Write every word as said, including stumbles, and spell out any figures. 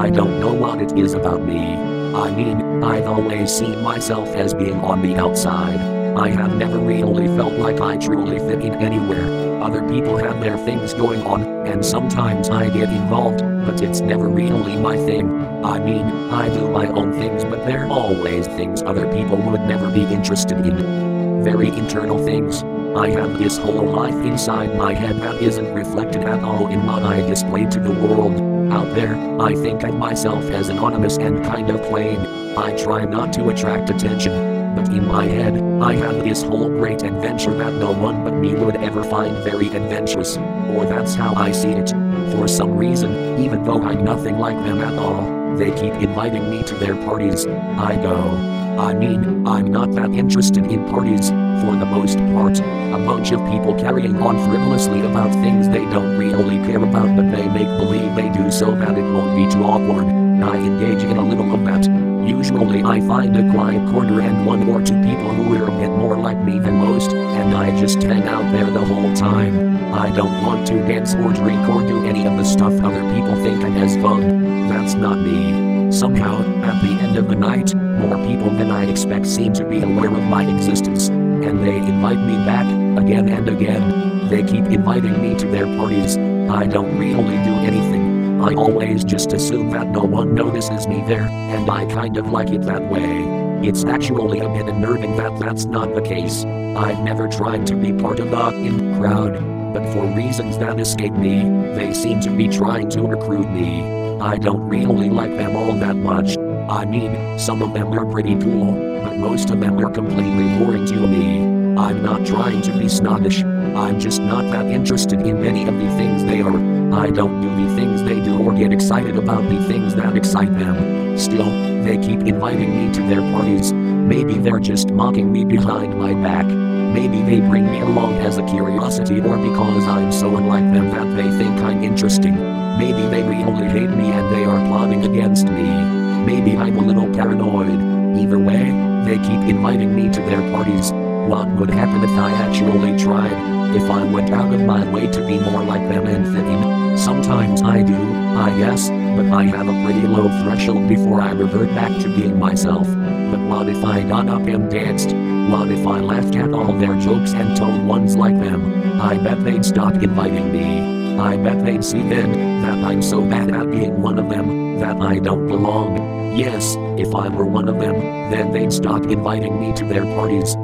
I don't know what it is about me. I mean, I've always seen myself as being on the outside. I have never really felt like I truly fit in anywhere. Other people have their things going on, and sometimes I get involved, but it's never really my thing. I mean, I do my own things, but they're always things other people would never be interested in. Very internal things. I have this whole life inside my head that isn't reflected at all in what I display to the world. Out there, I think of myself as anonymous and kind of plain. I try not to attract attention. But in my head, I have this whole great adventure that no one but me would ever find very adventurous. Or that's how I see it. For some reason, even though I'm nothing like them at all, they keep inviting me to their parties. I go. I mean, I'm not that interested in parties, for the most part. A bunch of people carrying on frivolously about things they don't really care about, but they make believe they do so that it won't be too awkward. I engage in a little of that. Usually I find a quiet corner and one or two people who are a bit more like me than most, and I just hang out there the whole time. I don't want to dance or drink or do any of the stuff other people think of as fun. That's not me. Somehow, at the end of the night, more people than I expect seem to be aware of my existence, and they invite me back, again and again. They keep inviting me to their parties. I don't really do anything. I always just assume that no one notices me there, and I kind of like it that way. It's actually a bit unnerving that that's not the case. I've never tried to be part of the in crowd, but for reasons that escape me, they seem to be trying to recruit me. I don't really like them all that much. I mean, some of them are pretty cool, but most of them are completely boring to me. I'm not trying to be snobbish. I'm just not that interested in many of the things they are. I don't do the things they do or get excited about the things that excite them. Still, they keep inviting me to their parties. Maybe they're just mocking me behind my back. Maybe they bring me along as a curiosity or because I'm so unlike them that they think I'm interesting. Maybe they really hate me and they are plotting against me. Maybe I'm a little paranoid. Either way, they keep inviting me to their parties. What would happen if I actually tried? If I went out of my way to be more like them and fit in? Sometimes I do, I guess, but I have a pretty low threshold before I revert back to being myself. But what if I got up and danced? What if I laughed at all their jokes and told ones like them? I bet they'd stop inviting me. I bet they'd see then that I'm so bad at being one of them, that I don't belong. Yes, if I were one of them, then they'd stop inviting me to their parties.